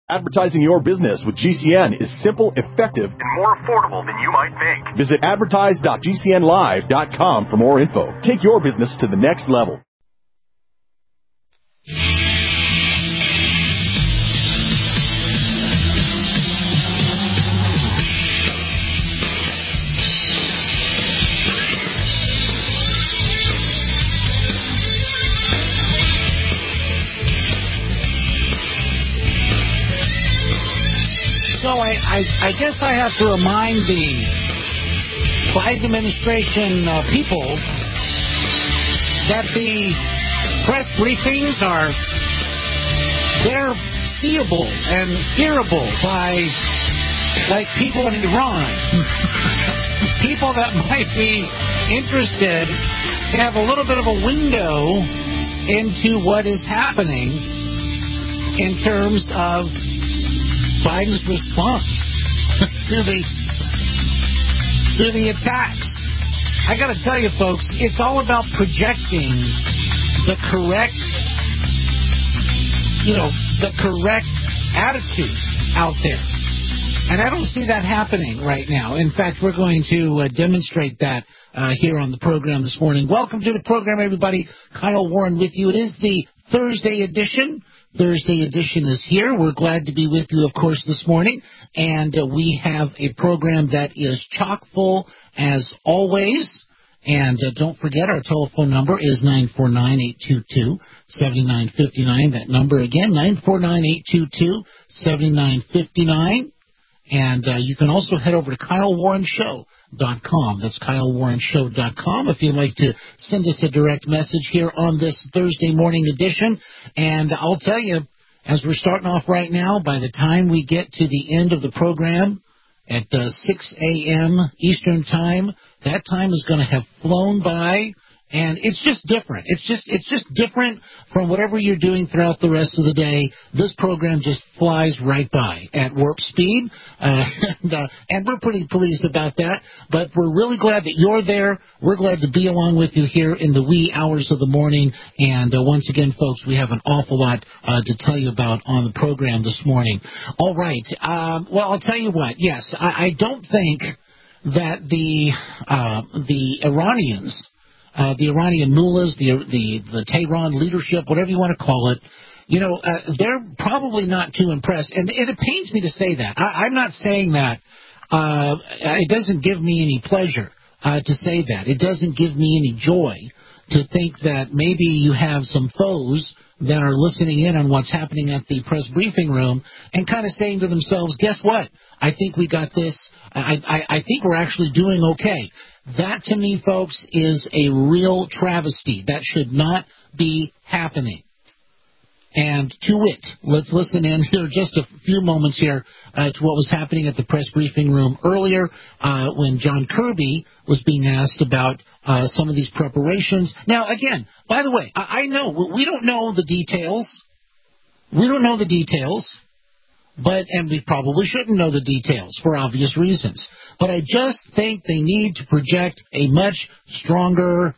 Advertising your business with GCN is simple, effective, and more affordable than you might think. Visit advertise.gcnlive.com for more info. Take your business to the next level. So I guess I have to remind the Biden administration people that the press briefings they're seeable and hearable by, like, people in Iran. People that might be interested to have a little bit of a window into what is happening in terms of Biden's response to the attacks. I got to tell you, folks, it's all about projecting the correct attitude out there. And I don't see that happening right now. In fact, we're going to demonstrate that here on the program this morning. Welcome to the program, everybody. Kyle Warren with you. It is the Thursday edition. Thursday edition is here. We're glad to be with you, of course, this morning. And we have a program that is chock full as always. And don't forget, our telephone number is 949-822-7959. That number again, 949-822-7959. And you can also head over to KyleWarrenShow.com. That's KyleWarrenShow.com if you'd like to send us a direct message here on this Thursday morning edition. And I'll tell you, as we're starting off right now, by the time we get to the end of the program at 6 a.m. Eastern Time, that time is going to have flown by. And it's just different. It's just different from whatever you're doing throughout the rest of the day. This program just flies right by at warp speed, and we're pretty pleased about that. But we're really glad that you're there. We're glad to be along with you here in the wee hours of the morning. And once again, folks, we have an awful lot to tell you about on the program this morning. All right. Well, I'll tell you what. Yes, I don't think that the Iranians. The Iranian mullahs, the Tehran leadership, whatever you want to call it, they're probably not too impressed. And it pains me to say that. I'm not saying that. It doesn't give me any pleasure to say that. It doesn't give me any joy to think that maybe you have some foes that are listening in on what's happening at the press briefing room and kind of saying to themselves, guess what? I think we got this. I think we're actually doing okay. That, to me, folks, is a real travesty. That should not be happening. And to it, let's listen in here just a few moments here to what was happening at the press briefing room earlier when John Kirby was being asked about some of these preparations. Now, again, by the way, I know we don't know the details. We don't know the details. And we probably shouldn't know the details for obvious reasons. But I just think they need to project a much stronger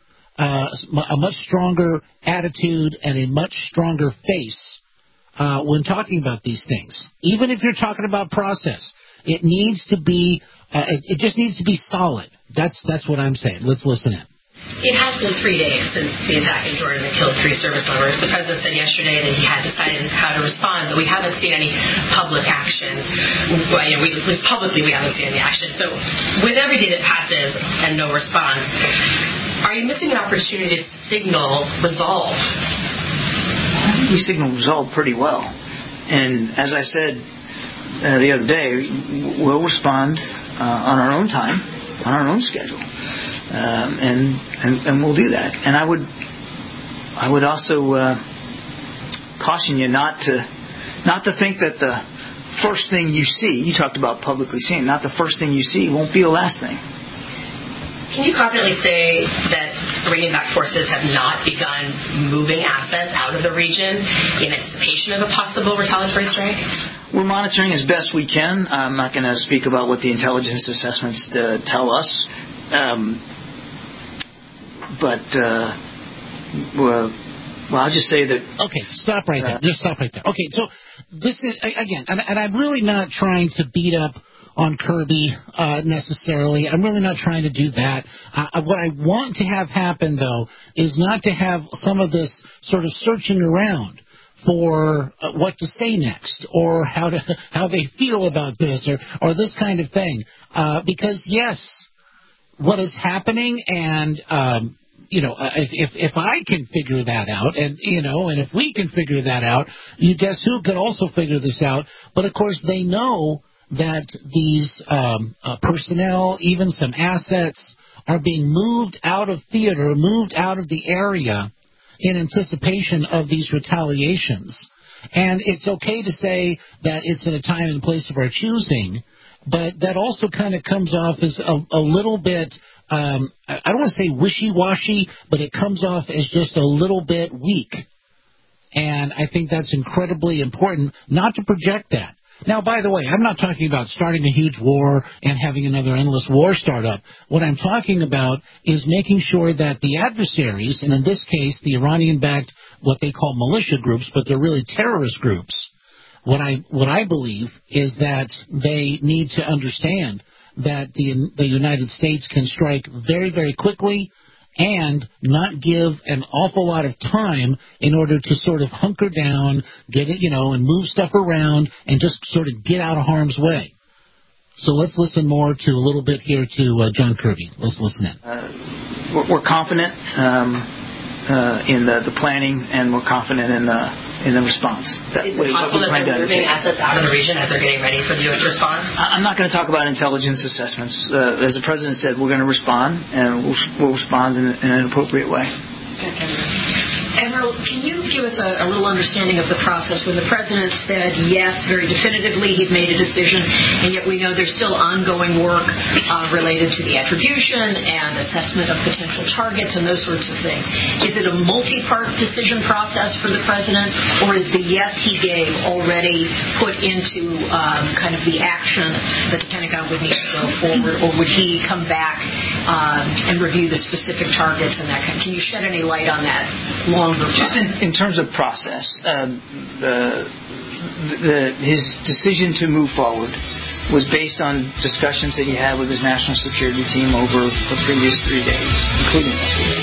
attitude and a much stronger face when talking about these things. Even if you're talking about process, it needs to be. It just needs to be solid. That's what I'm saying. Let's listen in. It has been 3 days since the attack in Jordan that killed 3 service members. The president said yesterday that he had decided how to respond, but we haven't seen any public action. Well, at least publicly, we haven't seen any action. So with every day that passes and no response, are you missing an opportunity to signal resolve? I think we signal resolve pretty well. And as I said the other day, we'll respond on our own time, on our own schedule. And we'll do that. And I would also caution you not to think that the first thing you see, you talked about publicly seeing, not the first thing you see won't be the last thing. Can you confidently say that Iranian-backed forces have not begun moving assets out of the region in anticipation of a possible retaliatory strike? We're monitoring as best we can. I'm not going to speak about what the intelligence assessments tell us. But Well, I'll just say that... Okay, stop right there. Just stop right there. Okay, so this is, again, and I'm really not trying to beat up on Kirby necessarily. I'm really not trying to do that. What I want to have happen, though, is not to have some of this sort of searching around for what to say next, or how they feel about this, or this kind of thing. Because, yes, what is happening, and... if I can figure that out, and if we can figure that out, you guess who could also figure this out? But of course, they know that these personnel, even some assets, are being moved out of theater, moved out of the area in anticipation of these retaliations. And it's okay to say that it's in a time and place of our choosing, but that also kind of comes off as a little bit... I don't want to say wishy-washy, but it comes off as just a little bit weak. And I think that's incredibly important not to project that. Now, by the way, I'm not talking about starting a huge war and having another endless war start up. What I'm talking about is making sure that the adversaries, and in this case, the Iranian-backed, what they call militia groups, but they're really terrorist groups, what I believe is that they need to understand that the United States can strike very, very quickly and not give an awful lot of time in order to sort of hunker down, get it, and move stuff around and just sort of get out of harm's way. So let's listen more to a little bit here to John Kirby. Let's listen in. We're confident in the planning, and we're confident in the response. Is it possible that they're moving assets out of the region as they're getting ready for the U.S. to respond? I'm not going to talk about intelligence assessments. As the President said, we're going to respond, and we'll respond in an appropriate way. Admiral, can you give us a little understanding of the process when the President said yes, very definitively, he'd made a decision, and yet we know there's still ongoing work related to the attribution and assessment of potential targets and those sorts of things. Is it a multi-part decision process for the President, or is the yes he gave already put into kind of the action that the Pentagon would need to go forward, or would he come back and review the specific targets and that kind? Can you shed any light on that longer process? Just in terms of process, his decision to move forward was based on discussions that he had with his national security team over the previous 3 days, including yesterday.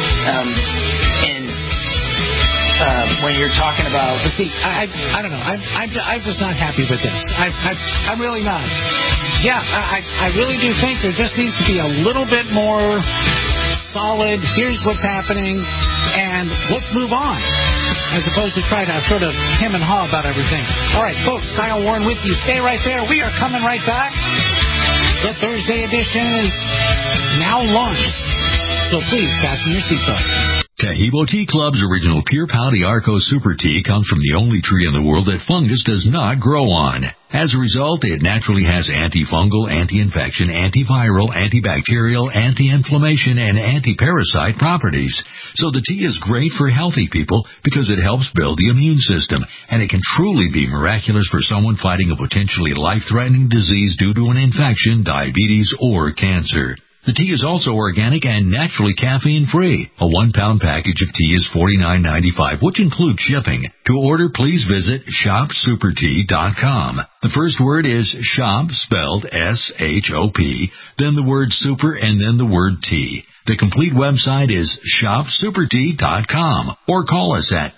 When you're talking about... See, I don't know. I'm just not happy with this. I'm really not. Yeah, I really do think there just needs to be a little bit more solid, here's what's happening, and let's move on, as opposed to try to sort of hem and haw about everything. All right, folks, Kyle Warren with you. Stay right there. We are coming right back. The Thursday edition is now launched, so please fasten your seatbelt. Taheebo Tea Club's original Pure Pau Arco Super Tea comes from the only tree in the world that fungus does not grow on. As a result, it naturally has antifungal, anti-infection, antiviral, antibacterial, anti-inflammation, and anti-parasite properties. So the tea is great for healthy people because it helps build the immune system, and it can truly be miraculous for someone fighting a potentially life-threatening disease due to an infection, diabetes, or cancer. The tea is also organic and naturally caffeine-free. A 1-pound package of tea is $49.95, which includes shipping. To order, please visit shopsupertea.com. The first word is shop, spelled S-H-O-P, then the word super, and then the word tea. The complete website is shopsupertea.com, or call us at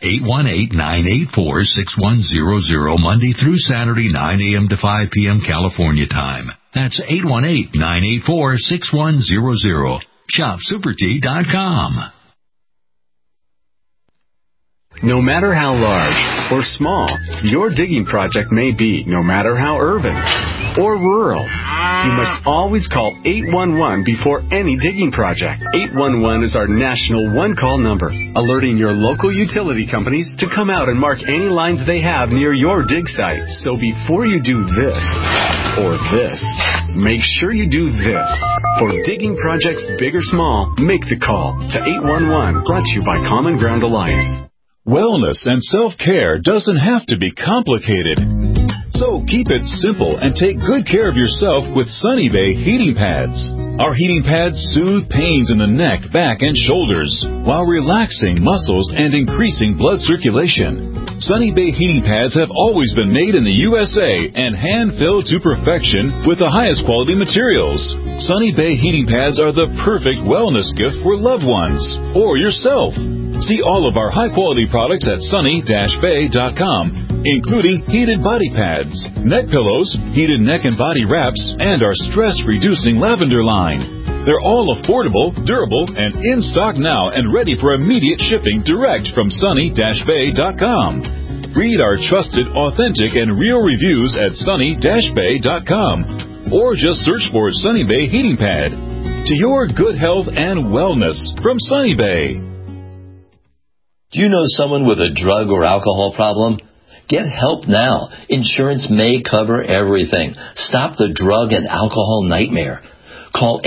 818-984-6100 Monday through Saturday, 9 a.m. to 5 p.m. California time. That's 818-984-6100. shopsupertea.com. No matter how large or small your digging project may be, no matter how urban or rural, you must always call 811 before any digging project. 811 is our national one-call number, alerting your local utility companies to come out and mark any lines they have near your dig site. So before you do this or this, make sure you do this. For digging projects big or small, make the call to 811, brought to you by Common Ground Alliance. Wellness and self-care doesn't have to be complicated. So keep it simple and take good care of yourself with Sunny Bay heating pads. Our heating pads soothe pains in the neck, back, and shoulders while relaxing muscles and increasing blood circulation. Sunny Bay heating pads have always been made in the USA and hand-filled to perfection with the highest quality materials. Sunny Bay heating pads are the perfect wellness gift for loved ones or yourself. See all of our high-quality products at sunny-bay.com, including heated body pads, neck pillows, heated neck and body wraps, and our stress-reducing lavender line. They're all affordable, durable, and in stock now and ready for immediate shipping direct from sunny-bay.com. Read our trusted, authentic, and real reviews at sunny-bay.com, or just search for Sunny Bay Heating Pad. To your good health and wellness from Sunny Bay. Do you know someone with a drug or alcohol problem? Get help now. Insurance may cover everything. Stop the drug and alcohol nightmare. Call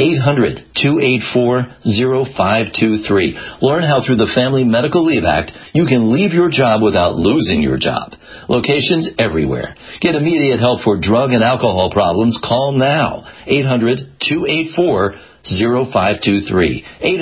800-284-0523. Learn how through the Family Medical Leave Act you can leave your job without losing your job. Locations everywhere. Get immediate help for drug and alcohol problems. Call now. 800-284-0523.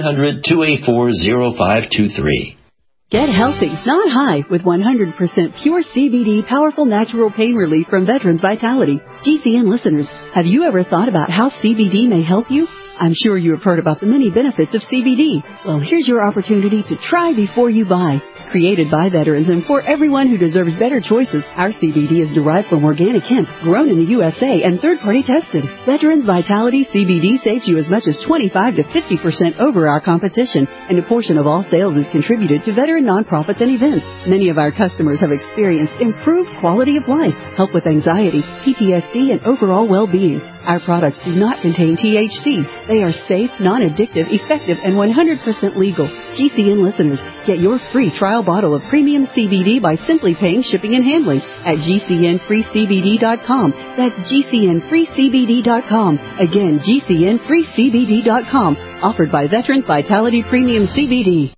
800-284-0523. Get healthy, not high, with 100% pure CBD powerful natural pain relief from Veterans Vitality. GCN listeners, have you ever thought about how CBD may help you? I'm sure you have heard about the many benefits of CBD. Well, here's your opportunity to try before you buy. Created by veterans and for everyone who deserves better choices, our CBD is derived from organic hemp, grown in the USA and third-party tested. Veterans Vitality CBD saves you as much as 25 to 50% over our competition, and a portion of all sales is contributed to veteran nonprofits and events. Many of our customers have experienced improved quality of life, help with anxiety, PTSD, and overall well-being. Our products do not contain THC. They are safe, non-addictive, effective, and 100% legal. GCN listeners, get your free trial bottle of premium CBD by simply paying shipping and handling at GCNFreeCBD.com. That's GCNFreeCBD.com. Again, GCNFreeCBD.com. Offered by Veterans Vitality Premium CBD.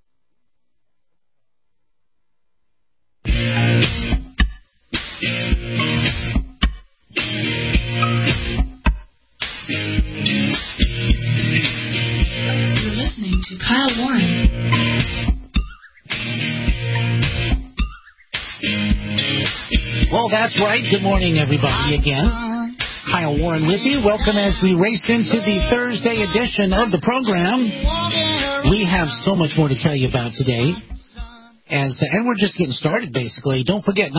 You're listening to Kyle Warren. Well, that's right. Good morning, everybody, again. Kyle Warren with you. Welcome as we race into the Thursday edition of the program. We have so much more to tell you about today. And we're just getting started, basically. Don't forget,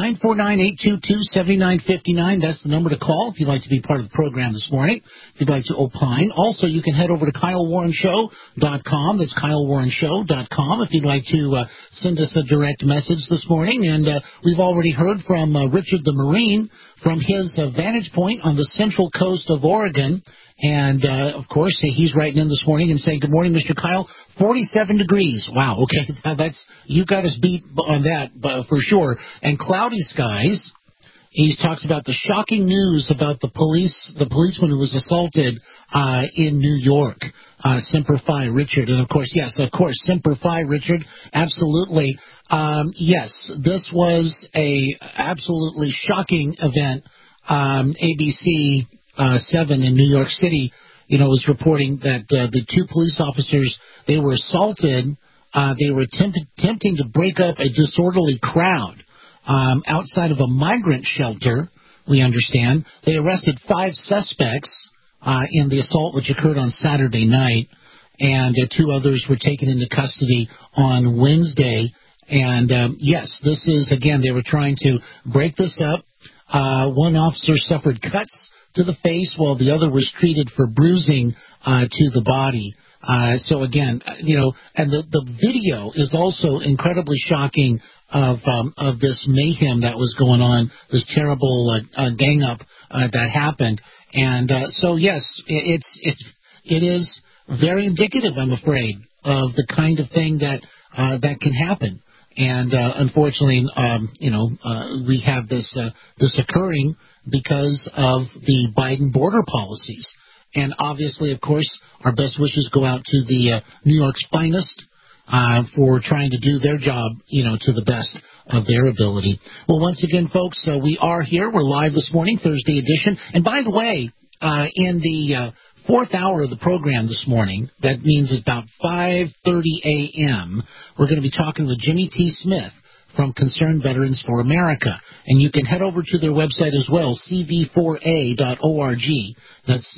949-822-7959. That's the number to call if you'd like to be part of the program this morning, if you'd like to opine. Also, you can head over to KyleWarrenShow.com. That's KyleWarrenShow.com if you'd like to send us a direct message this morning. And we've already heard from Richard the Marine from his vantage point on the central coast of Oregon. And, of course, he's writing in this morning and saying, good morning, Mr. Kyle, 47 degrees. Wow, okay, you got us beat on that, for sure. And cloudy skies. He talks about the shocking news about the policeman who was assaulted in New York. Semper Fi, Richard. And, of course, Semper Fi, Richard, absolutely. Yes, this was a absolutely shocking event. ABC 7 in New York City, was reporting that the two police officers, they were assaulted. They were attempting to break up a disorderly crowd outside of a migrant shelter, we understand. They arrested 5 suspects in the assault, which occurred on Saturday night, and 2 others were taken into custody on Wednesday. And, yes, this is, again, they were trying to break this up. One officer suffered cuts to the face, while the other was treated for bruising to the body. So again, and the video is also incredibly shocking of this mayhem that was going on, this terrible gang up that happened. And so yes, it is very indicative, I'm afraid, of the kind of thing that can happen. And unfortunately, we have this occurring because of the Biden border policies. And obviously, of course, our best wishes go out to the New York's finest for trying to do their job, to the best of their ability. Well, once again, folks, we are here. We're live this morning, Thursday edition. And by the way, in the fourth hour of the program this morning, that means it's about 5:30 a.m., we're going to be talking with Jimmy T. Smith from Concerned Veterans for America. And you can head over to their website as well, cv4a.org. That's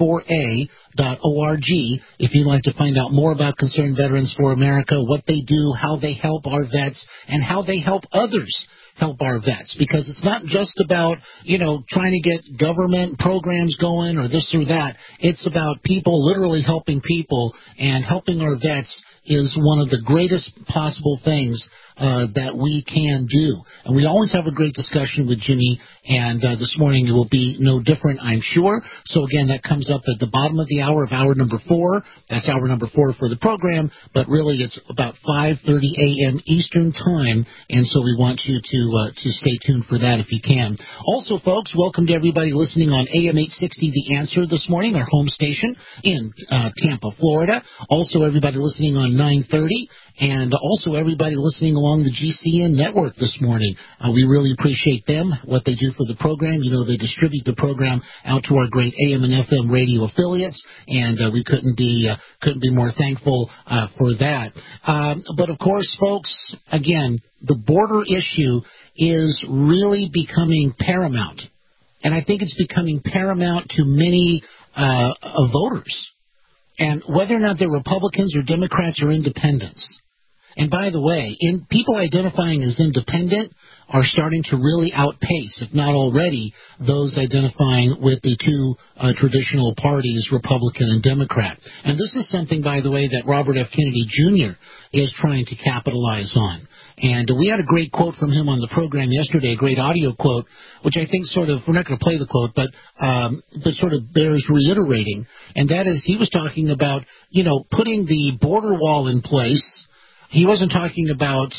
cv4a.org if you'd like to find out more about Concerned Veterans for America, what they do, how they help our vets, and how they help others help our vets. Because it's not just about, trying to get government programs going or this or that. It's about people literally helping people, and helping our vets is one of the greatest possible things that we can do. And we always have a great discussion with Jimmy, and this morning it will be no different, I'm sure. So again, that comes up at the bottom of the hour of hour number 4. That's hour number 4 for the program, but really it's about 5:30 a.m. Eastern Time, and so we want you to stay tuned for that if you can. Also, folks, welcome to everybody listening on AM 860 The Answer this morning, our home station in Tampa, Florida. Also, everybody listening on 930. And also everybody listening along the GCN network this morning. We really appreciate them, what they do for the program. They distribute the program out to our great AM and FM radio affiliates, and we couldn't be more thankful for that. But of course, folks, again, the border issue is really becoming paramount. And I think it's becoming paramount to many voters. And whether or not they're Republicans or Democrats or independents. And by the way, people identifying as independent are starting to really outpace, if not already, those identifying with the two traditional parties, Republican and Democrat. And this is something, by the way, that Robert F. Kennedy Jr. is trying to capitalize on. And we had a great quote from him on the program yesterday, a great audio quote, which I think we're not going to play the quote, but sort of bears reiterating. And that is, he was talking about, putting the border wall in place. He wasn't talking about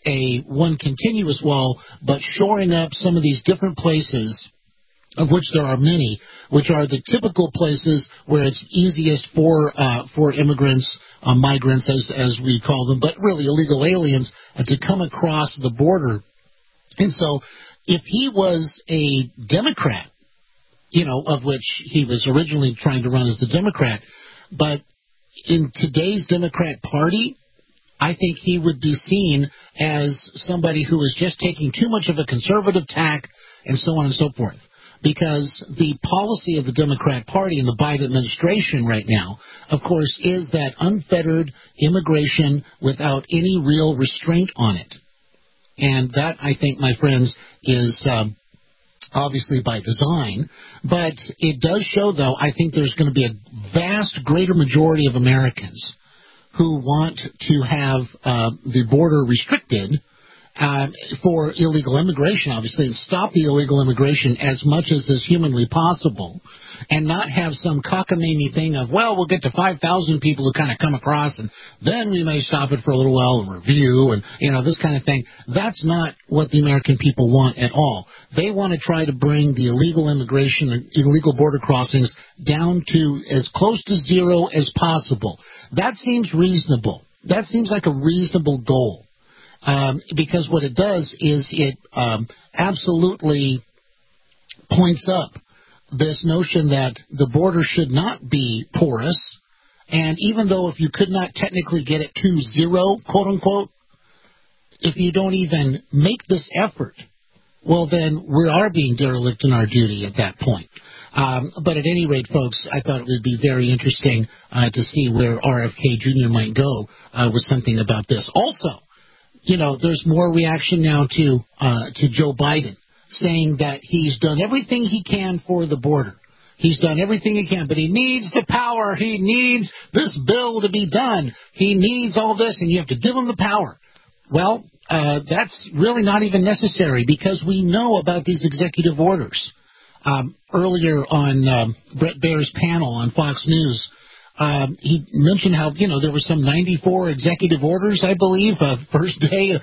one continuous wall, but shoring up some of these different places, of which there are many, which are the typical places where it's easiest for immigrants, migrants as we call them, but really illegal aliens, to come across the border. And so if he was a Democrat, of which he was originally trying to run as a Democrat, but in today's Democrat Party, I think he would be seen as somebody who is just taking too much of a conservative tack, and so on and so forth. Because the policy of the Democrat Party and the Biden administration right now, of course, is that unfettered immigration without any real restraint on it. And that, I think, my friends, is obviously by design. But it does show, though, I think there's going to be a vast greater majority of Americans who want to have the border restricted for illegal immigration, obviously, and stop the illegal immigration as much as is humanly possible, and not have some cockamamie thing of, we'll get to 5,000 people who kind of come across, and then we may stop it for a little while and review, and, this kind of thing. That's not what the American people want at all. They want to try to bring the illegal immigration and illegal border crossings down to as close to zero as possible. That seems reasonable. That seems like a reasonable goal. Because what it does is it absolutely points up this notion that the border should not be porous, and even though if you could not technically get it to zero, quote unquote, if you don't even make this effort, well then we are being derelict in our duty at that point. But at any rate, folks, I thought it would be very interesting to see where RFK Jr. might go with something about this. Also, there's more reaction now to Joe Biden, saying that he's done everything he can for the border. He's done everything he can, but he needs the power. He needs this bill to be done. He needs all this, and you have to give him the power. Well, that's really not even necessary, because we know about these executive orders. Earlier on Brett Baer's panel on Fox News, He mentioned how, there were some 94 executive orders, I believe, first day,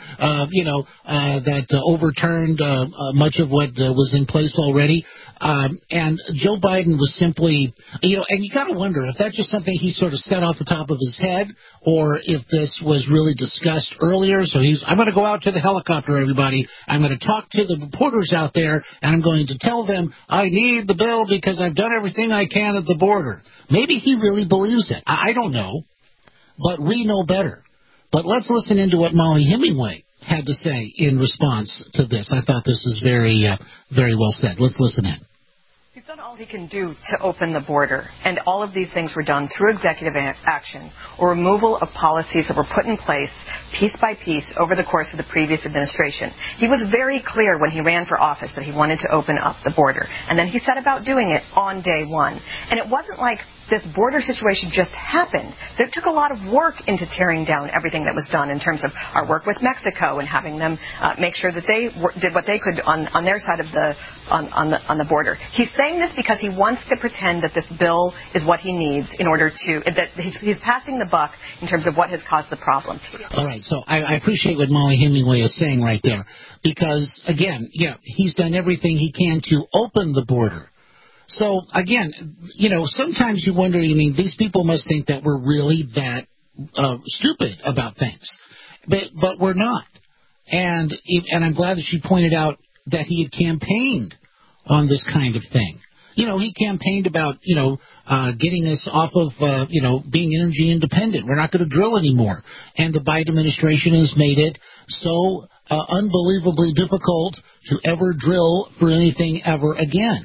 that overturned much of what was in place already. And Joe Biden was simply, and you got to wonder if that's just something he sort of said off the top of his head, or if this was really discussed earlier. So I'm going to go out to the helicopter, everybody. I'm going to talk to the reporters out there, and I'm going to tell them I need the bill because I've done everything I can at the border. Maybe he really believes it. I don't know, but we know better. But let's listen into what Molly Hemingway had to say in response to this. I thought this was very, very well said. Let's listen in. He's done all he can do to open the border, and all of these things were done through executive action or removal of policies that were put in place piece by piece over the course of the previous administration. He was very clear when he ran for office that he wanted to open up the border, and then he set about doing it on day one. And it wasn't like this border situation just happened. There took a lot of work into tearing down everything that was done in terms of our work with Mexico and having them make sure that they did what they could on their side of on the border. He's saying this because he wants to pretend that this bill is what he needs in order to that he's passing the buck in terms of what has caused the problem. All right, so I appreciate what Molly Hemingway is saying right there, because again, he's done everything he can to open the border. So, again, sometimes you wonder, these people must think that we're really that stupid about things. But we're not. And I'm glad that she pointed out that he had campaigned on this kind of thing. He campaigned about, getting us off of, being energy independent. We're not going to drill anymore. And the Biden administration has made it so unbelievably difficult to ever drill for anything ever again.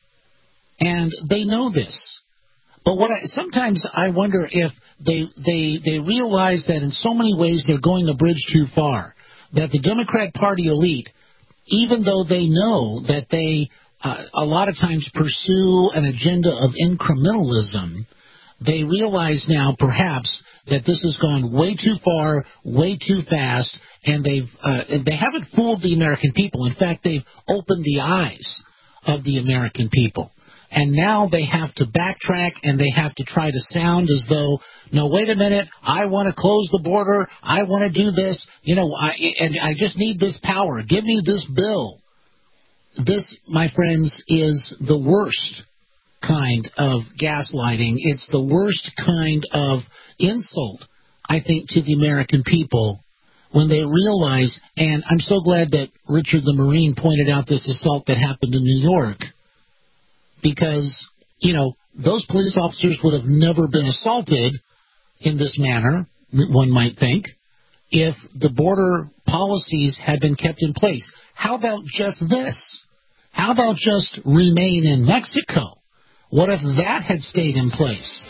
And they know this. But sometimes I wonder if they realize that in so many ways they're going a bridge too far. That the Democrat Party elite, even though they know that they a lot of times pursue an agenda of incrementalism, they realize now perhaps that this has gone way too far, way too fast, and they haven't fooled the American people. In fact, they've opened the eyes of the American people. And now they have to backtrack, and they have to try to sound as though, no, wait a minute, I want to close the border, I want to do this, and I just need this power. Give me this bill. This, my friends, is the worst kind of gaslighting. It's the worst kind of insult, I think, to the American people when they realize, and I'm so glad that Richard the Marine pointed out this assault that happened in New York, because, those police officers would have never been assaulted in this manner, one might think, if the border policies had been kept in place. How about just this? How about just remain in Mexico? What if that had stayed in place?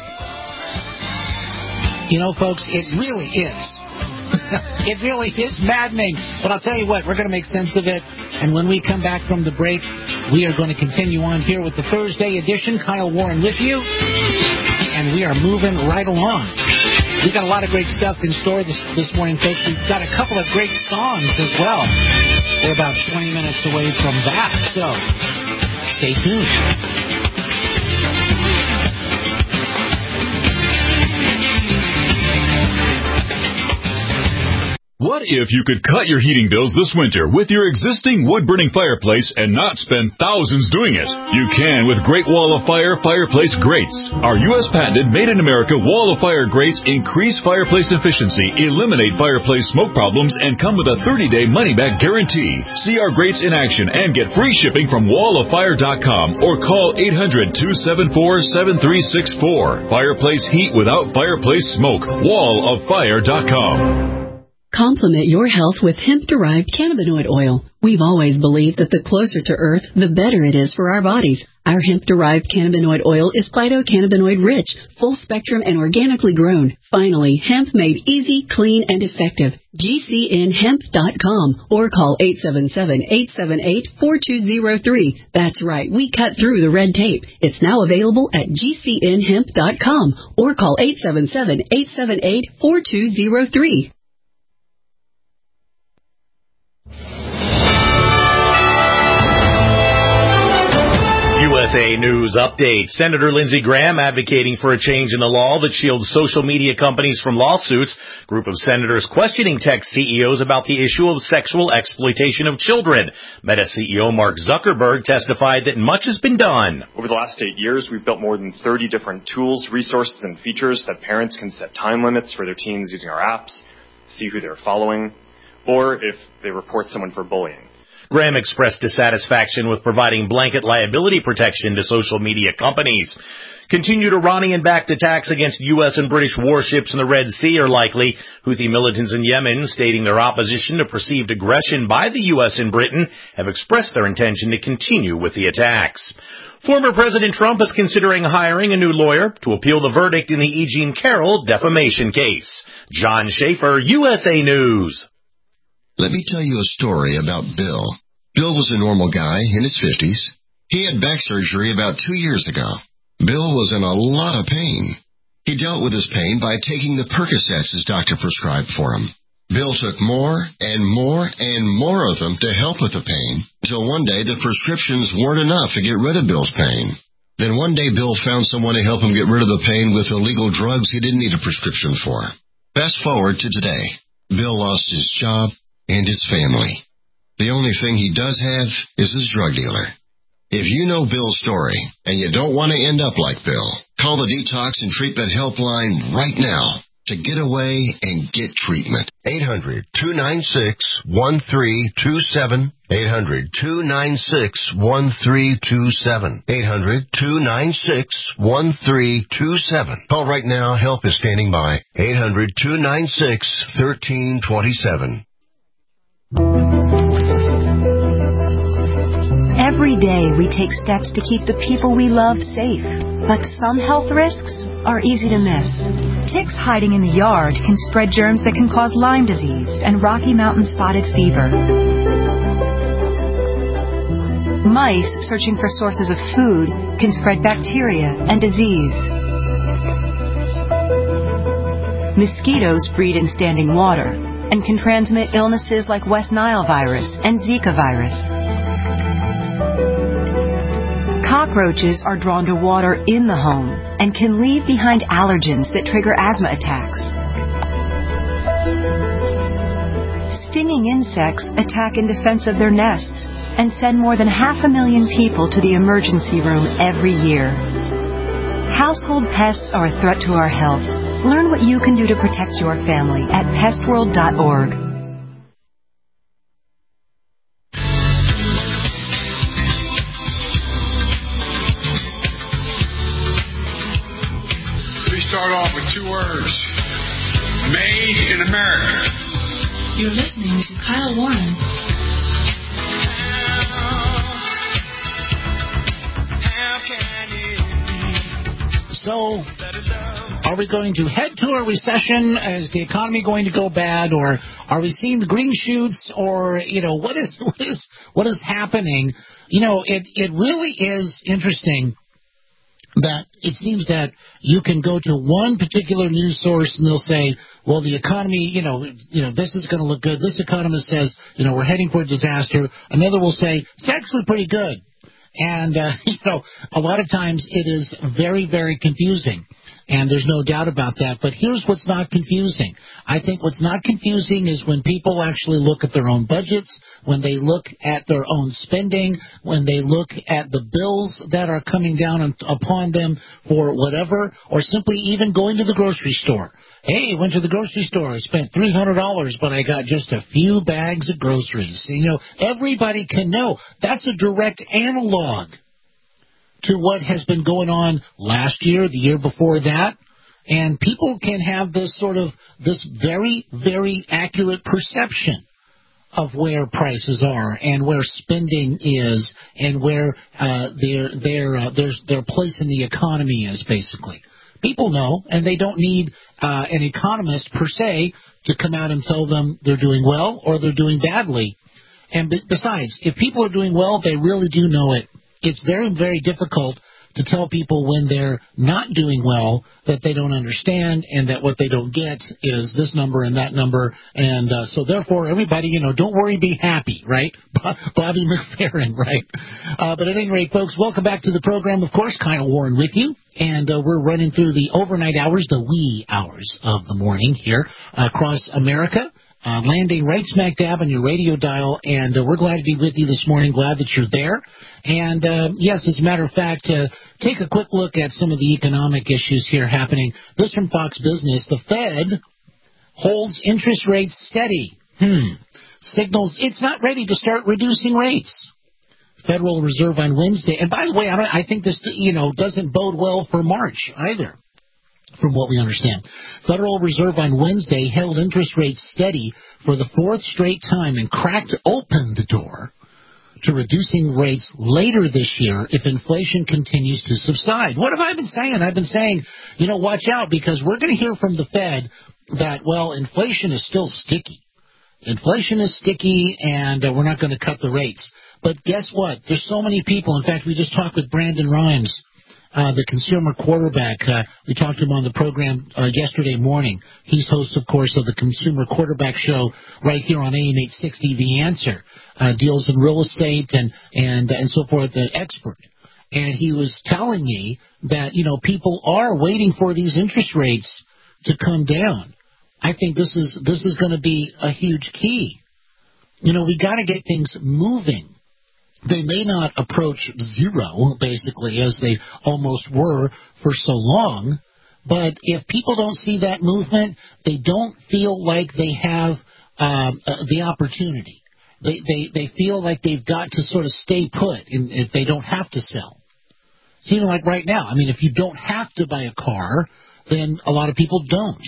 Folks, it really is. It really is maddening. But I'll tell you what, we're going to make sense of it. And when we come back from the break, we are going to continue on here with the Thursday edition. Kyle Warren with you. And we are moving right along. We've got a lot of great stuff in store this morning, folks. We've got a couple of great songs as well. We're about 20 minutes away from that. So stay tuned. What if you could cut your heating bills this winter with your existing wood-burning fireplace and not spend thousands doing it? You can with Great Wall of Fire fireplace grates. Our U.S. patented made-in-America Wall of Fire grates increase fireplace efficiency, eliminate fireplace smoke problems, and come with a 30-day money-back guarantee. See our grates in action and get free shipping from walloffire.com or call 800-274-7364. Fireplace heat without fireplace smoke. walloffire.com. Complement your health with hemp-derived cannabinoid oil. We've always believed that the closer to Earth, the better it is for our bodies. Our hemp-derived cannabinoid oil is phytocannabinoid-rich, full-spectrum, and organically grown. Finally, hemp made easy, clean, and effective. GCNhemp.com or call 877-878-4203. That's right, we cut through the red tape. It's now available at GCNhemp.com or call 877-878-4203. U.S. USA News Update. Senator Lindsey Graham advocating for a change in the law that shields social media companies from lawsuits. Group of senators questioning tech CEOs about the issue of sexual exploitation of children. Meta CEO Mark Zuckerberg testified that much has been done. Over the last 8 years, we've built more than 30 different tools, resources, and features that parents can set time limits for their teens using our apps, see who they're following, or if they report someone for bullying. Graham expressed dissatisfaction with providing blanket liability protection to social media companies. Continued Iranian-backed attacks against U.S. and British warships in the Red Sea are likely. Houthi militants in Yemen, stating their opposition to perceived aggression by the U.S. and Britain, have expressed their intention to continue with the attacks. Former President Trump is considering hiring a new lawyer to appeal the verdict in the E. Jean Carroll defamation case. John Schaefer, USA News. Let me tell you a story about Bill. Bill was a normal guy in his 50s. He had back surgery about 2 years ago. Bill was in a lot of pain. He dealt with his pain by taking the Percocets his doctor prescribed for him. Bill took more and more and more of them to help with the pain, until one day the prescriptions weren't enough to get rid of Bill's pain. Then one day Bill found someone to help him get rid of the pain with illegal drugs he didn't need a prescription for. Fast forward to today. Bill lost his job and his family. The only thing he does have is his drug dealer. If you know Bill's story and you don't want to end up like Bill, call the Detox and Treatment Helpline right now to get away and get treatment. 800-296-1327. 800-296-1327. 800-296-1327. Call right now. Help is standing by. 800-296-1327. Every day we take steps to keep the people we love safe, but some health risks are easy to miss. Ticks hiding in the yard can spread germs that can cause Lyme disease and Rocky Mountain spotted fever. Mice searching for sources of food can spread bacteria and disease. Mosquitoes breed in standing water and can transmit illnesses like West Nile virus and Zika virus. Cockroaches are drawn to water in the home and can leave behind allergens that trigger asthma attacks. Stinging insects attack in defense of their nests and send more than 500,000 people to the emergency room every year. Household pests are a threat to our health. Learn what you can do to protect your family at pestworld.org. We start off with 2 words. Made in America. You're listening to Kyle Warren. So, are we going to head to a recession? Is the economy going to go bad, or are we seeing the green shoots, or what is happening? It really is interesting that it seems that you can go to one particular news source and they'll say, well, the economy, this is going to look good. This economist says, we're heading for a disaster. Another will say it's actually pretty good. And, a lot of times it is very, very confusing. And there's no doubt about that. But here's what's not confusing. I think what's not confusing is when people actually look at their own budgets, when they look at their own spending, when they look at the bills that are coming down upon them for whatever, or simply even going to the grocery store. Hey, went to the grocery store, I spent $300, but I got just a few bags of groceries. Everybody can know. That's a direct analog to what has been going on last year, the year before that. And people can have this very, very accurate perception of where prices are and where spending is and where their place in the economy is, basically. People know, and they don't need an economist per se to come out and tell them they're doing well or they're doing badly. And besides, if people are doing well, they really do know it. It's very, very difficult to tell people when they're not doing well that they don't understand and that what they don't get is this number and that number. And so therefore, everybody, don't worry, be happy, right? Bobby McFerrin, right? But at any rate, folks, welcome back to the program. Of course, Kyle Warren with you. And we're running through the overnight hours, the wee hours of the morning here across America. Landing right smack dab on your radio dial, and we're glad to be with you this morning, glad that you're there. And, yes, as a matter of fact, take a quick look at some of the economic issues here happening. This from Fox Business. The Fed holds interest rates steady. Signals it's not ready to start reducing rates. Federal Reserve on Wednesday. And by the way, I think this, doesn't bode well for March either, from what we understand. Federal Reserve on Wednesday held interest rates steady for the fourth straight time and cracked open the door to reducing rates later this year if inflation continues to subside. What have I been saying? I've been saying, watch out, because we're going to hear from the Fed that, inflation is still sticky. Inflation is sticky, and we're not going to cut the rates. But guess what? There's so many people. In fact, we just talked with Brandon Rhymes, the consumer quarterback. We talked to him on the program yesterday morning. He's host, of course, of the Consumer Quarterback Show right here on AM 860, The Answer. Deals in real estate and so forth, an expert. And he was telling me that, people are waiting for these interest rates to come down. I think this is going to be a huge key. We got to get things moving. They may not approach zero, basically, as they almost were for so long, but if people don't see that movement, they don't feel like they have the opportunity. They feel like they've got to sort of stay put if they don't have to sell. It's even like right now. If you don't have to buy a car, then a lot of people don't.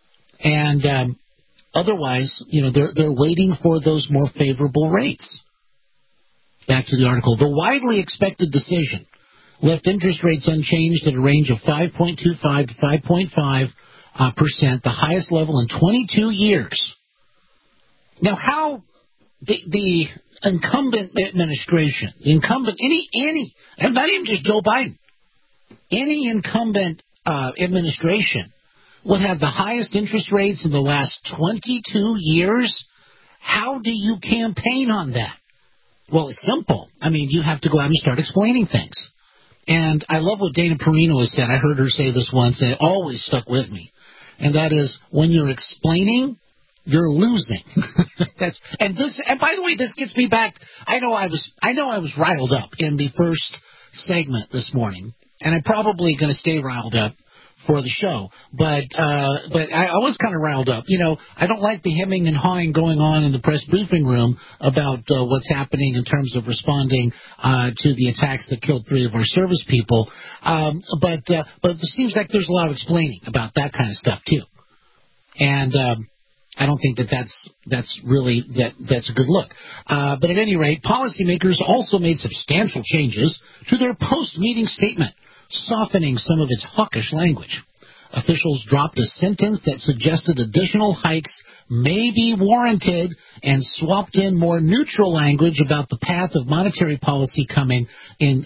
And otherwise, they're waiting for those more favorable rates. Back to the article. The widely expected decision left interest rates unchanged at a range of 5.25 to 5.5%, the highest level in 22 years. Now, how the incumbent administration, any, not even just Joe Biden, any incumbent administration would have the highest interest rates in the last 22 years? How do you campaign on that? Well, it's simple. You have to go out and start explaining things. And I love what Dana Perino has said. I heard her say this once, and it always stuck with me. And that is, when you're explaining, you're losing. And by the way, this gets me back. I know I was riled up in the first segment this morning, and I'm probably going to stay riled up for the show, but I was kind of riled up. I don't like the hemming and hawing going on in the press briefing room about what's happening in terms of responding to the attacks that killed 3 of our service people. But it seems like there's a lot of explaining about that kind of stuff too, and I don't think that's really that's a good look. But at any rate, policymakers also made substantial changes to their post-meeting statement, softening some of its hawkish language. Officials dropped a sentence that suggested additional hikes may be warranted and swapped in more neutral language about the path of monetary policy in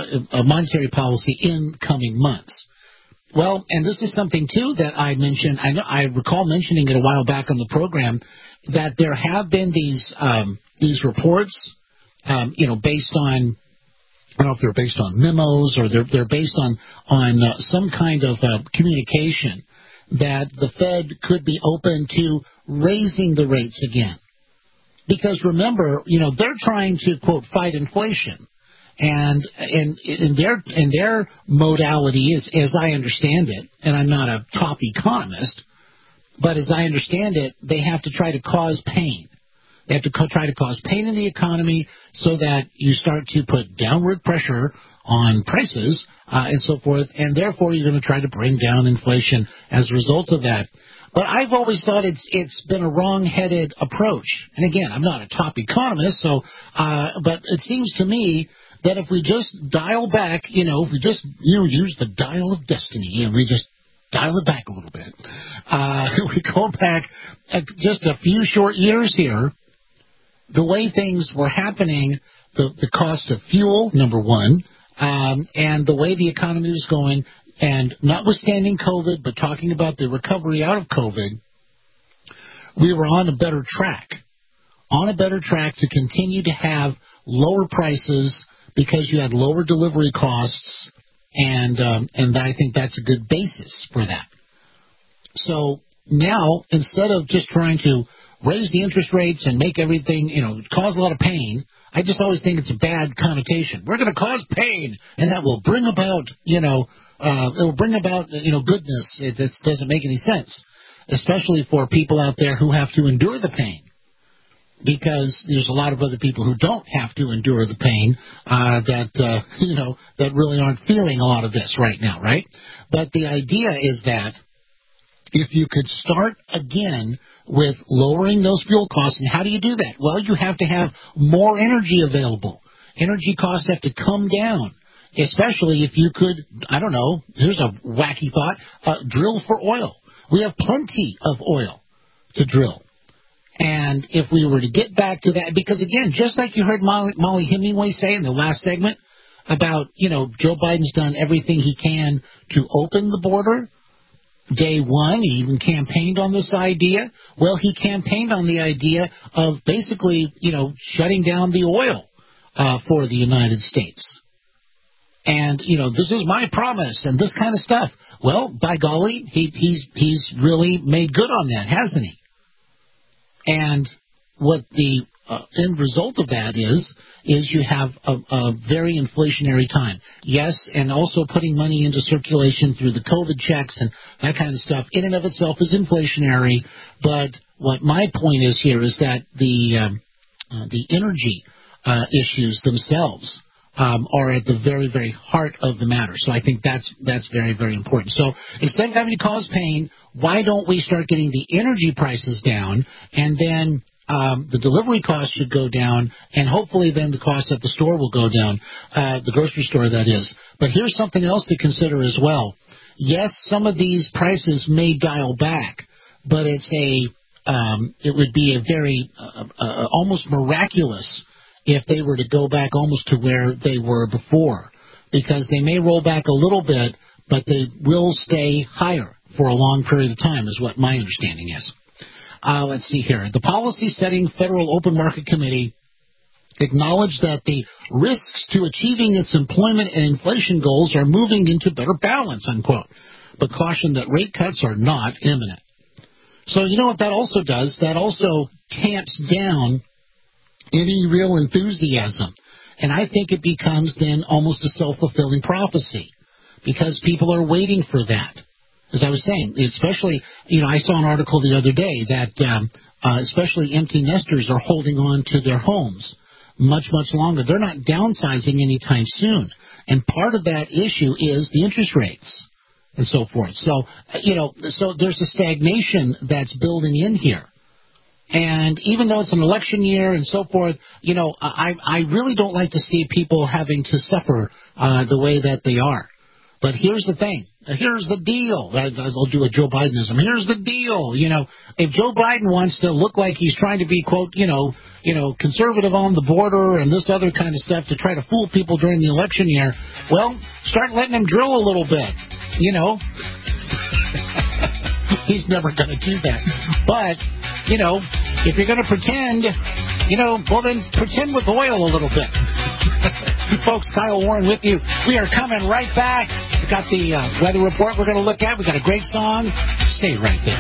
coming months. Well, and this is something too that I mentioned. I recall mentioning it a while back on the program, that there have been these reports, based on, I don't know if they're based on memos or they're based on some kind of communication that the Fed could be open to raising the rates again. Because remember, they're trying to, quote, fight inflation. And in their modality is, as I understand it, and I'm not a top economist, but as I understand it, they have to try to cause pain. They have to try to cause pain in the economy so that you start to put downward pressure on prices and so forth, and therefore you're going to try to bring down inflation as a result of that. But I've always thought it's been a wrong-headed approach. And again, I'm not a top economist, but it seems to me that if we just dial back, if we just use the dial of destiny and we just dial it back a little bit, we go back just a few short years here, the way things were happening, the cost of fuel, number one, And the way the economy was going, and notwithstanding COVID, but talking about the recovery out of COVID, we were on a better track. On a better track to continue to have lower prices because you had lower delivery costs, and I think that's a good basis for that. So now, instead of just trying to raise the interest rates and make everything, cause a lot of pain, I just always think it's a bad connotation. We're going to cause pain, and that will bring about, it will bring about, goodness. It doesn't make any sense, especially for people out there who have to endure the pain, because there's a lot of other people who don't have to endure the pain that really aren't feeling a lot of this right now, right? But the idea is that if you could start again with lowering those fuel costs, and how do you do that? Well, you have to have more energy available. Energy costs have to come down, especially if you could, I don't know, here's a wacky thought, drill for oil. We have plenty of oil to drill. And if we were to get back to that, because again, just like you heard Molly Hemingway say in the last segment about, Joe Biden's done everything he can to open the border. Day one, he even campaigned on this idea. Well, he campaigned on the idea of basically, shutting down the oil for the United States. And, this is my promise and this kind of stuff. Well, by golly, he's really made good on that, hasn't he? And what the end result of that is you have a very inflationary time. Yes, and also putting money into circulation through the COVID checks and that kind of stuff in and of itself is inflationary. But what my point is here is that the energy issues themselves are at the very, very heart of the matter. So I think that's very, very important. So instead of having to cause pain, why don't we start getting the energy prices down, and then the delivery costs should go down, and hopefully then the cost at the store will go down, the grocery store, that is. But here's something else to consider as well. Yes, some of these prices may dial back, but it would be a very almost miraculous if they were to go back almost to where they were before, because they may roll back a little bit, but they will stay higher for a long period of time, is what my understanding is. Let's see here. The policy-setting Federal Open Market Committee acknowledged that the risks to achieving its employment and inflation goals are moving into better balance, unquote, but cautioned that rate cuts are not imminent. So you know what that also does? That also tamps down any real enthusiasm. And I think it becomes then almost a self-fulfilling prophecy, because people are waiting for that. As I was saying, especially, I saw an article the other day that especially empty nesters are holding on to their homes much, much longer. They're not downsizing anytime soon. And part of that issue is the interest rates and so forth. So, so there's a stagnation that's building in here. And even though it's an election year and so forth, I really don't like to see people having to suffer the way that they are. But here's the thing. Here's the deal. I'll do a Joe Bidenism. Here's the deal. If Joe Biden wants to look like he's trying to be, quote, conservative on the border and this other kind of stuff to try to fool people during the election year, well, start letting him drill a little bit, He's never going to do that. But, if you're going to pretend, well, then pretend with oil a little bit. Folks, Kyle Warren with you. We are coming right back. We've got the weather report we're going to look at. We've got a great song. Stay right there.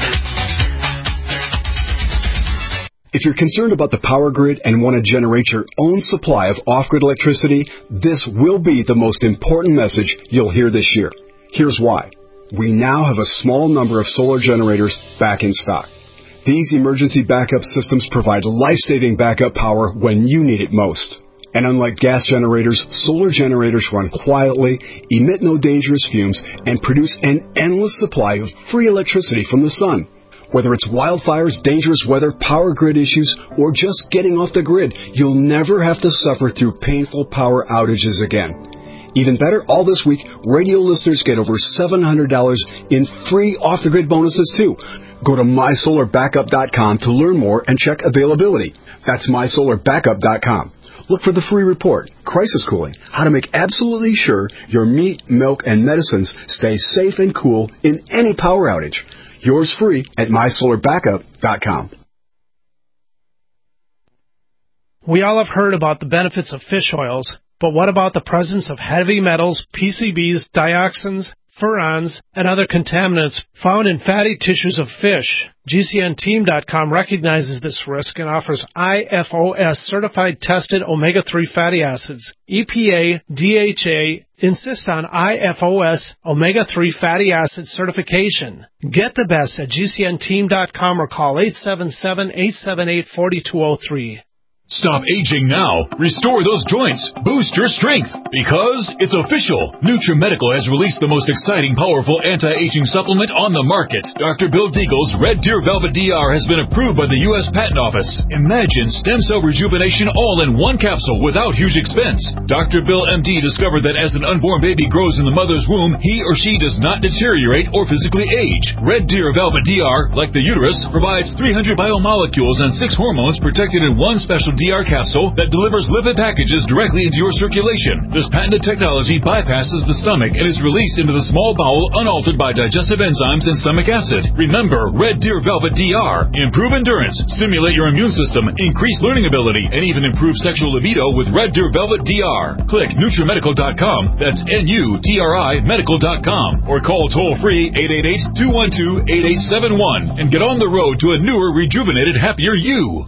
If you're concerned about the power grid and want to generate your own supply of off-grid electricity, this will be the most important message you'll hear this year. Here's why. We now have a small number of solar generators back in stock. These emergency backup systems provide life-saving backup power when you need it most. And unlike gas generators, solar generators run quietly, emit no dangerous fumes, and produce an endless supply of free electricity from the sun. Whether it's wildfires, dangerous weather, power grid issues, or just getting off the grid, you'll never have to suffer through painful power outages again. Even better, all this week, radio listeners get over $700 in free off-the-grid bonuses, too. Go to mysolarbackup.com to learn more and check availability. That's mysolarbackup.com. Look for the free report, Crisis Cooling, how to make absolutely sure your meat, milk, and medicines stay safe and cool in any power outage. Yours free at mysolarbackup.com. We all have heard about the benefits of fish oils, but what about the presence of heavy metals, PCBs, dioxins, furans, and other contaminants found in fatty tissues of fish? GCNteam.com recognizes this risk and offers IFOS certified tested omega-3 fatty acids. EPA, DHA insist on IFOS omega-3 fatty acid certification. Get the best at GCNteam.com or call 877-878-4203. Stop aging now. Restore those joints. Boost your strength. Because it's official. NutriMedical has released the most exciting, powerful anti-aging supplement on the market. Dr. Bill Deagle's Red Deer Velvet DR has been approved by the U.S. Patent Office. Imagine stem cell rejuvenation all in one capsule without huge expense. Dr. Bill MD discovered that as an unborn baby grows in the mother's womb, he or she does not deteriorate or physically age. Red Deer Velvet DR, like the uterus, provides 300 biomolecules and 6 hormones protected in one special DR capsule that delivers lipid packages directly into your circulation. This patented technology bypasses the stomach and is released into the small bowel unaltered by digestive enzymes and stomach acid. Remember, Red Deer Velvet DR. Improve endurance, stimulate your immune system, increase learning ability, and even improve sexual libido with Red Deer Velvet DR. Click NutriMedical.com, that's NUTRI Medical.com, or call toll-free 888-212-8871 and get on the road to a newer, rejuvenated, happier you.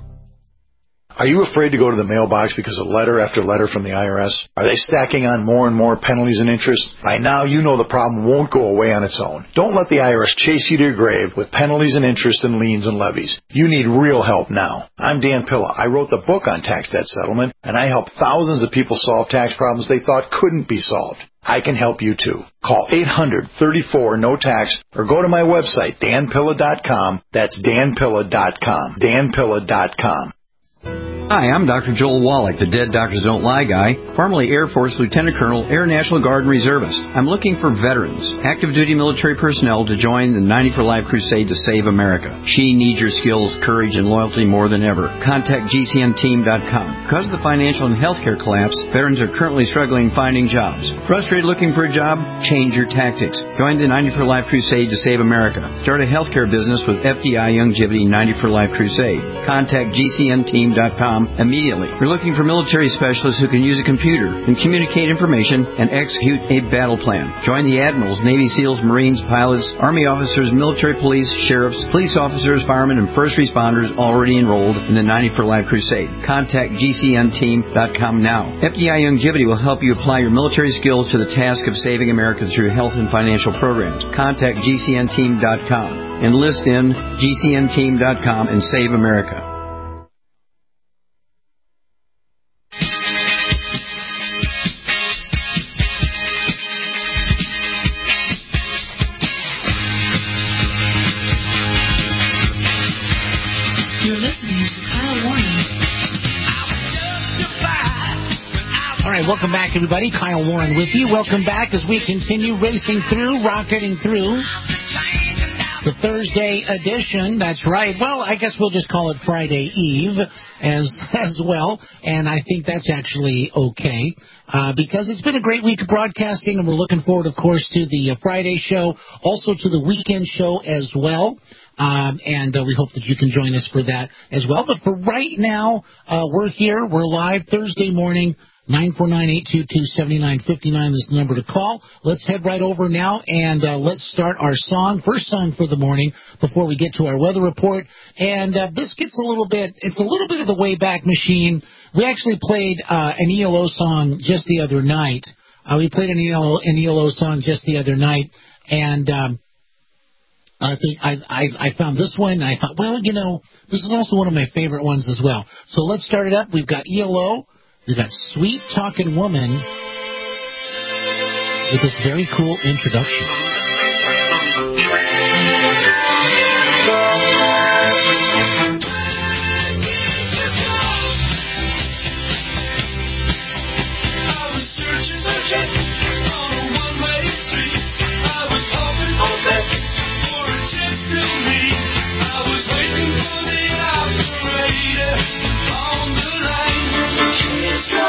Are you afraid to go to the mailbox because of letter after letter from the IRS? Are they stacking on more and more penalties and interest? By now, you know the problem won't go away on its own. Don't let the IRS chase you to your grave with penalties and interest and liens and levies. You need real help now. I'm Dan Pilla. I wrote the book on tax debt settlement, and I help thousands of people solve tax problems they thought couldn't be solved. I can help you too. Call 800-34-NO-TAX or go to my website, danpilla.com. That's danpilla.com. danpilla.com. Hi, I'm Dr. Joel Wallach, the Dead Doctors Don't Lie guy, formerly Air Force Lieutenant Colonel, Air National Guard Reservist. I'm looking for veterans, active duty military personnel to join the 90 for Life crusade to save America. She needs your skills, courage, and loyalty more than ever. Contact GCNteam.com. Because of the financial and healthcare collapse, veterans are currently struggling finding jobs. Frustrated looking for a job? Change your tactics. Join the 90 for Life crusade to save America. Start a healthcare business with FDI Youngevity 90 for Life crusade. Contact GCNteam.com immediately. We're looking for military specialists who can use a computer and communicate information and execute a battle plan. Join the admirals, Navy SEALs, Marines, pilots, Army officers, military police, sheriffs, police officers, firemen, and first responders already enrolled in the 90 for Life crusade. Contact GCNteam.com now. FDI Youngevity will help you apply your military skills to the task of saving America through health and financial programs. Contact GCNteam.com. Enlist in GCNteam.com and save America. Welcome back, everybody. Kyle Warren with you. Welcome back as we continue racing through, rocketing through the Thursday edition. That's right. Well, I guess we'll just call it Friday Eve as well, and I think that's actually okay because it's been a great week of broadcasting, and we're looking forward, of course, to the Friday show, also to the weekend show as well. And we hope that you can join us for that as well. But for right now, we're here. We're live Thursday morning. 949-822-7959 is the number to call. Let's head right over now and let's start our song, first song for the morning before we get to our weather report. And this gets a little bit of the Wayback Machine. We actually played an ELO song just the other night. We played an ELO song just the other night, and I think I found this one, and I thought, well, you know, this is also one of my favorite ones as well. So let's start it up. We've got ELO. We've got Sweet Talking Woman with this very cool introduction. She's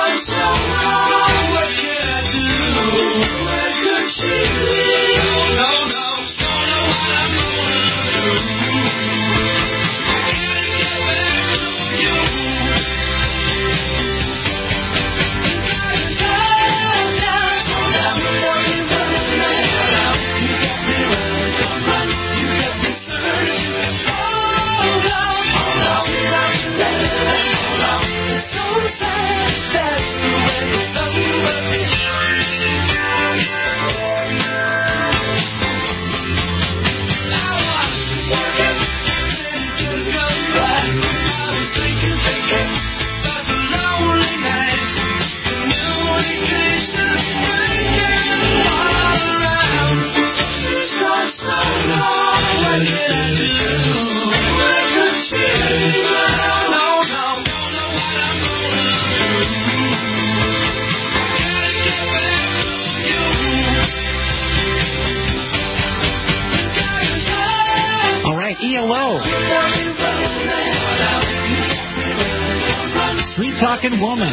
Rockin' Woman.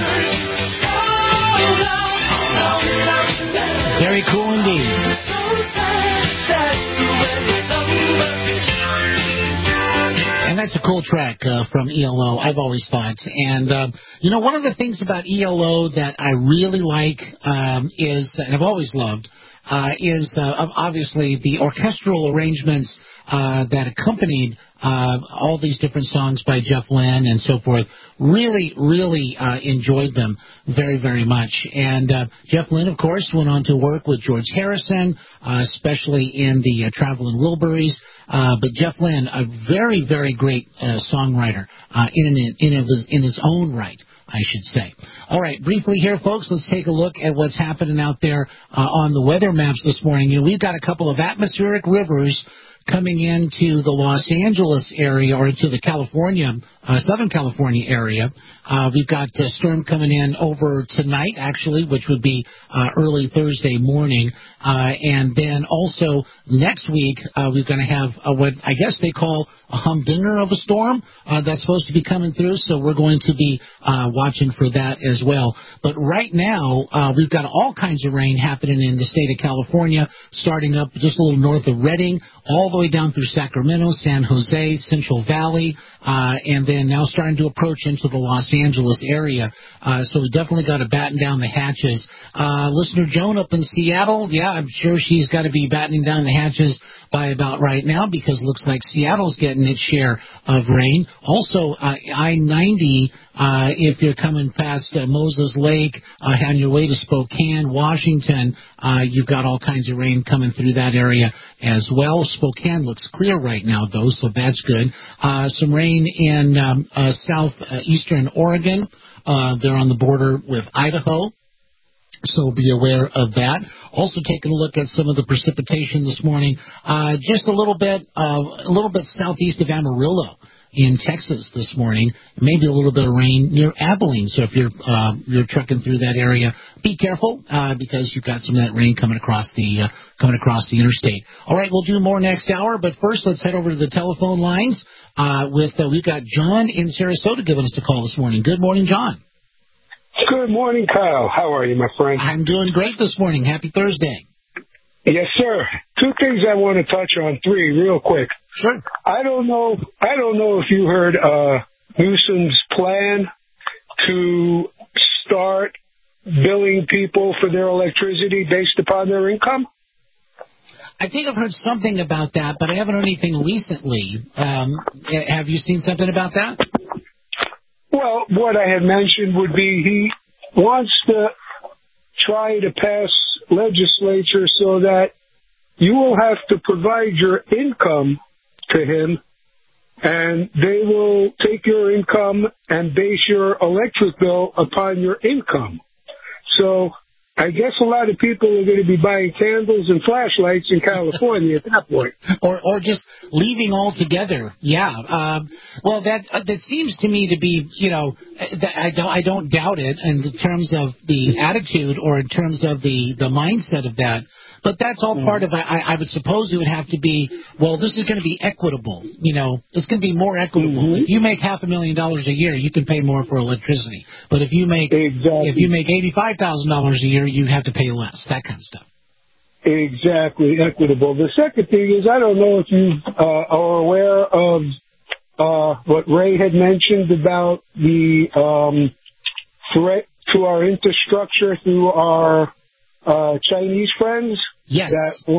Very cool indeed. And that's a cool track from ELO, I've always thought. And, one of the things about ELO that I really like is, and I've always loved, is obviously the orchestral arrangements that accompanied all these different songs by Jeff Lynne and so forth. Really, really enjoyed them very, very much. And Jeff Lynne, of course, went on to work with George Harrison, especially in the Traveling Wilburys. But Jeff Lynne, a very, very great songwriter in his own right, I should say. All right, briefly here, folks, let's take a look at what's happening out there on the weather maps this morning. We've got a couple of atmospheric rivers coming into the Los Angeles area or into the Southern California area. We've got a storm coming in over tonight, actually, which would be early Thursday morning. And then also next week, we're going to have what I guess they call a humdinger of a storm that's supposed to be coming through. So we're going to be watching for that as well. But right now, we've got all kinds of rain happening in the state of California, starting up just a little north of Redding, all the way down through Sacramento, San Jose, Central Valley, and then now starting to approach into the Los Angeles area. So we definitely got to batten down the hatches. Listener Joan up in Seattle, yeah, I'm sure she's got to be battening down the hatches by about right now because it looks like Seattle's getting its share of rain. Also, I-90, if you're coming past Moses Lake on your way to Spokane, Washington, you've got all kinds of rain coming through that area as well. Spokane looks clear right now, though, so that's good. Some rain in southeastern Oregon. They're on the border with Idaho. So be aware of that. Also taking a look at some of the precipitation this morning. Just a little bit southeast of Amarillo in Texas this morning. Maybe a little bit of rain near Abilene. So if you're trucking through that area, be careful because you've got some of that rain coming across the interstate. All right, we'll do more next hour, but first let's head over to the telephone lines. We've got John in Sarasota giving us a call this morning. Good morning, John. Good morning, Kyle. How are you, my friend? I'm doing great this morning. Happy Thursday. Yes, sir. Two things I want to touch on. Three, real quick. Sure. I don't know if you heard Newsom's plan to start billing people for their electricity based upon their income. I think I've heard something about that, but I haven't heard anything recently. Have you seen something about that? Well, what I had mentioned would be he wants to try to pass legislature so that you will have to provide your income to him, and they will take your income and base your electric bill upon your income. So I guess a lot of people are going to be buying candles and flashlights in California at that point. Or just leaving altogether. Yeah. Well, that seems to me to be, I don't doubt it in terms of the attitude or in terms of the mindset of that. But that's all part of, I would suppose it would have to be, well, this is going to be equitable. It's going to be more equitable. Mm-hmm. If you make $500,000 a year, you can pay more for electricity. But if you make $85,000 a year, you have to pay less. That kind of stuff. Exactly, equitable. The second thing is, I don't know if you are aware of what Ray had mentioned about the threat to our infrastructure through our Chinese friends. Yes.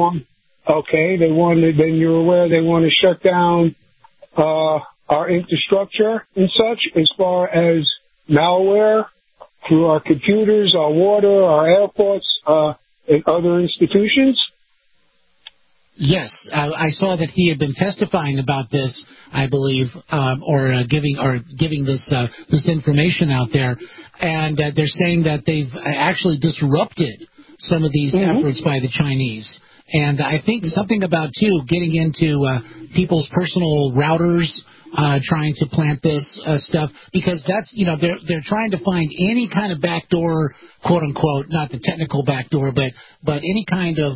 Then you're aware they want to shut down our infrastructure and such as far as malware through our computers, our water, our airports, and other institutions. Yes, I saw that he had been testifying about this, I believe, or giving this information out there, and they're saying that they've actually disrupted some of these efforts by the Chinese. And I think something about, too, getting into people's personal routers trying to plant this stuff, because that's, they're trying to find any kind of backdoor, quote unquote, not the technical backdoor, but any kind of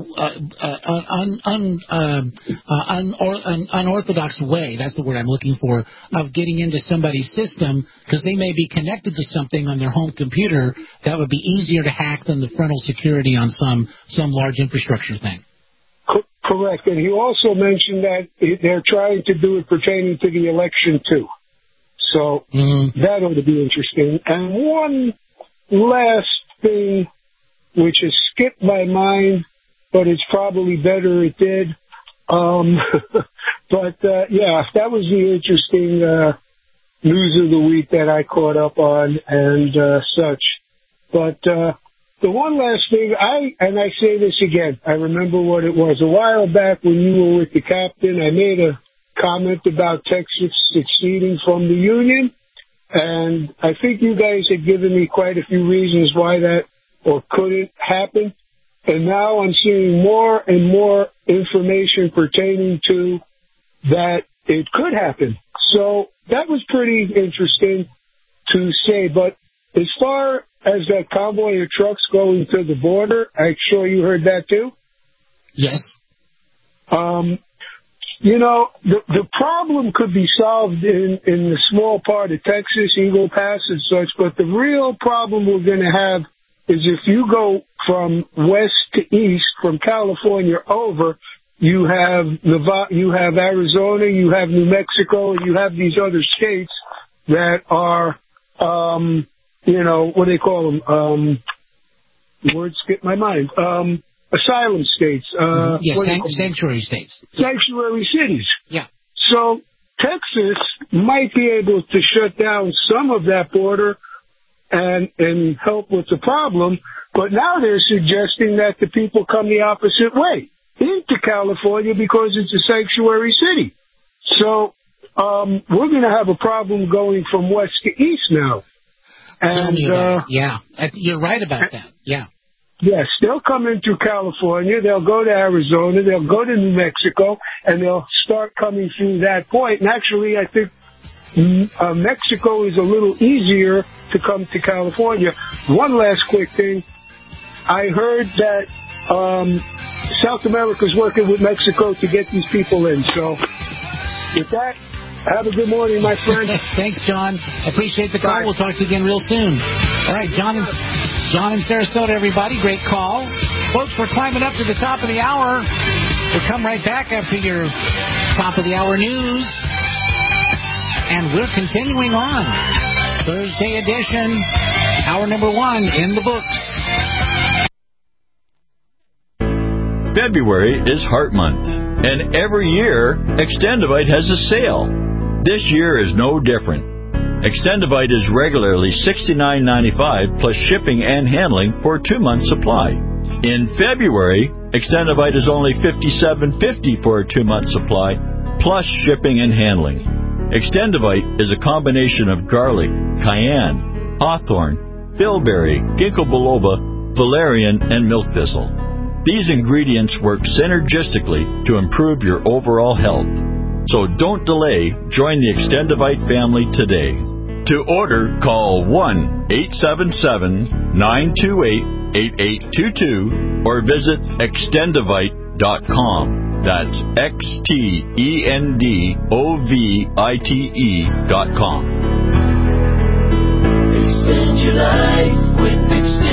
unorthodox way, that's the word I'm looking for, of getting into somebody's system, because they may be connected to something on their home computer that would be easier to hack than the frontal security on some large infrastructure thing. Correct. And he also mentioned that they're trying to do it pertaining to the election, too. So that ought to be interesting. And one last thing, which has skipped my mind, but it's probably better it did. But that was the interesting news of the week that I caught up on and such. But the one last thing, I say this again, I remember what it was. A while back when you were with the captain, I made a comment about Texas seceding from the Union, and I think you guys had given me quite a few reasons why that or couldn't happen. And now I'm seeing more and more information pertaining to that it could happen. So that was pretty interesting to say. But as far as that convoy of trucks going to the border, I'm sure you heard that too? Yes. The problem could be solved in the small part of Texas, Eagle Pass and such, but the real problem we're going to have is if you go from west to east, from California over, you have Nevada, you have Arizona, you have New Mexico, and you have these other states that are, what do they call them? The word skipped my mind. Asylum states. Sanctuary states. Sanctuary cities. Yeah. So Texas might be able to shut down some of that border and help with the problem, but now they're suggesting that the people come the opposite way into California because it's a sanctuary city. So we're going to have a problem going from west to east now. And yeah, you're right about that. Yeah. Yes, they'll come into California, they'll go to Arizona, they'll go to New Mexico, and they'll start coming through that point. And actually, I think Mexico is a little easier to come to California. One last quick thing. I heard that South America's working with Mexico to get these people in. So with that, have a good morning, my friend. Thanks, John. Appreciate the call. Bye. We'll talk to you again real soon. All right, John in Sarasota, everybody. Great call. Folks, we're climbing up to the top of the hour. We'll come right back after your top of the hour news. And we're continuing on. Thursday edition, hour number 1 in the books. February is Heart Month, and every year, Extendivite has a sale. This year is no different. Extendivite is regularly $69.95 plus shipping and handling for a 2-month supply. In February, Extendivite is only $57.50 for a 2-month supply plus shipping and handling. Extendivite is a combination of garlic, cayenne, hawthorn, bilberry, ginkgo biloba, valerian, and milk thistle. These ingredients work synergistically to improve your overall health. So don't delay. Join the Extendivite family today. To order, call 1-877-928-8822 or visit extendivite.com. That's XTENDOVITE.com. Extend your life with Extendivite.